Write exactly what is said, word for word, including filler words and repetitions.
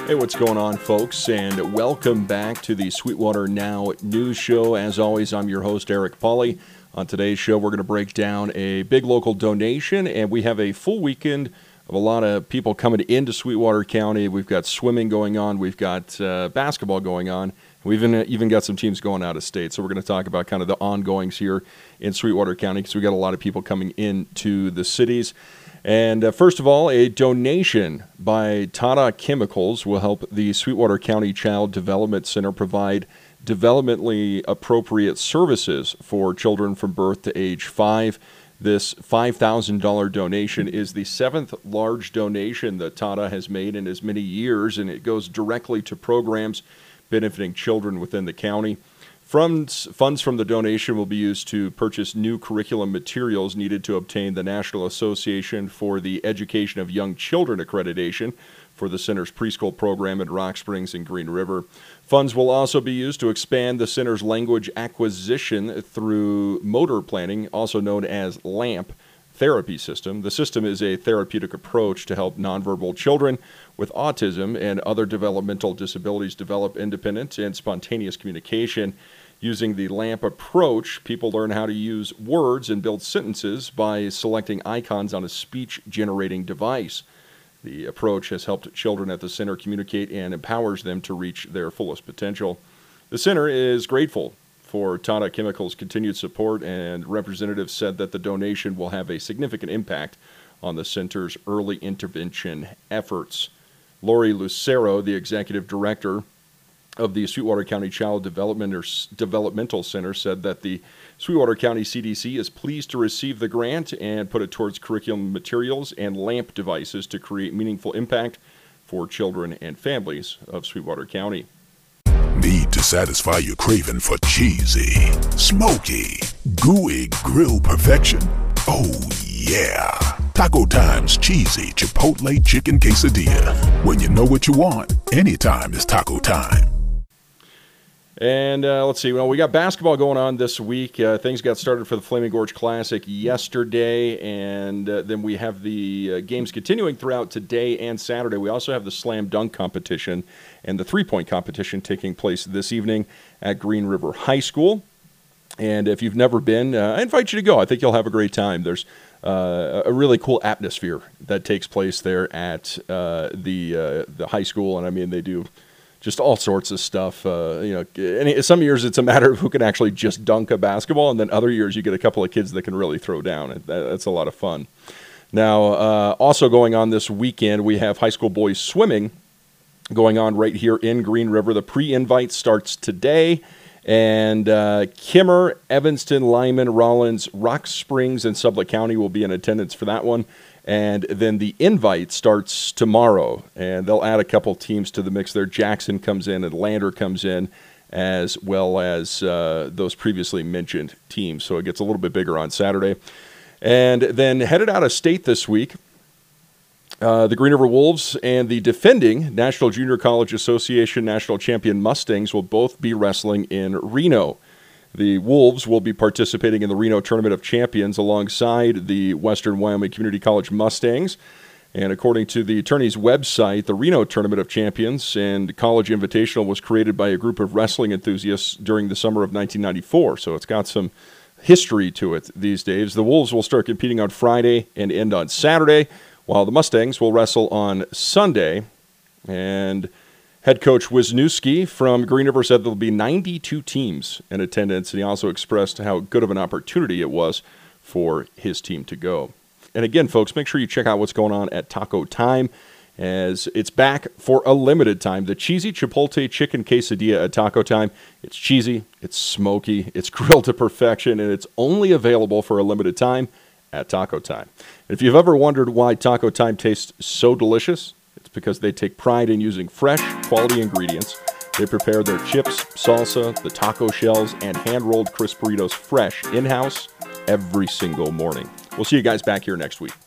Hey, what's going on, folks, and welcome back to the Sweetwater Now News Show. As always, I'm your host, Eric Pauly. On today's show, we're going to break down a big local donation, and we have a full weekend of a lot of people coming into Sweetwater County. We've got swimming going on. We've got uh, basketball going on. We've even, even got some teams going out of state. So we're going to talk about kind of the ongoings here in Sweetwater County because we've got a lot of people coming into the cities. And uh, first of all, a donation by Tata Chemicals will help the Sweetwater County Child Development Center provide developmentally appropriate services for children from birth to age five. This five thousand dollars donation is the seventh large donation that Tata has made in as many years, and it goes directly to programs benefiting children within the county. Funds, funds from the donation will be used to purchase new curriculum materials needed to obtain the National Association for the Education of Young Children accreditation for the center's preschool program in Rock Springs and Green River. Funds will also be used to expand the center's language acquisition through motor planning, also known as LAMP therapy system. The system is a therapeutic approach to help nonverbal children with autism and other developmental disabilities develop independent and spontaneous communication. Using the LAMP approach, people learn how to use words and build sentences by selecting icons on a speech-generating device. The approach has helped children at the center communicate and empowers them to reach their fullest potential. The center is grateful for Tata Chemicals' continued support, and representatives said that the donation will have a significant impact on the center's early intervention efforts. Lori Lucero, the executive director of the Sweetwater County Child Development or Developmental Center, said that the Sweetwater County C D C is pleased to receive the grant and put it towards curriculum materials and LAMP devices to create meaningful impact for children and families of Sweetwater County. Need to satisfy your craving for cheesy, smoky, gooey grill perfection? Oh yeah! Taco Time's cheesy Chipotle chicken quesadilla. When you know what you want, anytime is taco time. And uh, let's see, well, we got basketball going on this week. Uh, things got started for the Flaming Gorge Classic yesterday, and uh, then we have the uh, games continuing throughout today and Saturday. We also have the slam dunk competition and the three-point competition taking place this evening at Green River High School. And if you've never been, uh, I invite you to go. I think you'll have a great time. There's uh, a really cool atmosphere that takes place there at uh, the uh, the high school, and I mean, they do just all sorts of stuff. Uh, you know, and some years it's a matter of who can actually just dunk a basketball, and then other years you get a couple of kids that can really throw down. And that, that's a lot of fun. Now, uh, also going on this weekend, we have high school boys swimming going on right here in Green River. The pre-invite starts today, and uh, Kimmer, Evanston, Lyman, Rollins, Rock Springs, and Sublette County will be in attendance for that one. And then the invite starts tomorrow, and they'll add a couple teams to the mix there. Jackson comes in and Lander comes in, as well as uh, those previously mentioned teams. So it gets a little bit bigger on Saturday. And then headed out of state this week, uh, the Green River Wolves and the defending National Junior College Association National Champion Mustangs will both be wrestling in Reno. The Wolves will be participating in the Reno Tournament of Champions alongside the Western Wyoming Community College Mustangs. And according to the attorney's website, the Reno Tournament of Champions and College Invitational was created by a group of wrestling enthusiasts during the summer of nineteen ninety-four. So it's got some history to it these days. The Wolves will start competing on Friday and end on Saturday, while the Mustangs will wrestle on Sunday. And head coach Wisniewski from Green River said there will be ninety-two teams in attendance, and he also expressed how good of an opportunity it was for his team to go. And again, folks, make sure you check out what's going on at Taco Time, as it's back for a limited time. The cheesy Chipotle chicken quesadilla at Taco Time. It's cheesy, it's smoky, it's grilled to perfection, and it's only available for a limited time at Taco Time. If you've ever wondered why Taco Time tastes so delicious, it's because they take pride in using fresh, quality ingredients. They prepare their chips, salsa, the taco shells, and hand-rolled crisp burritos fresh in-house every single morning. We'll see you guys back here next week.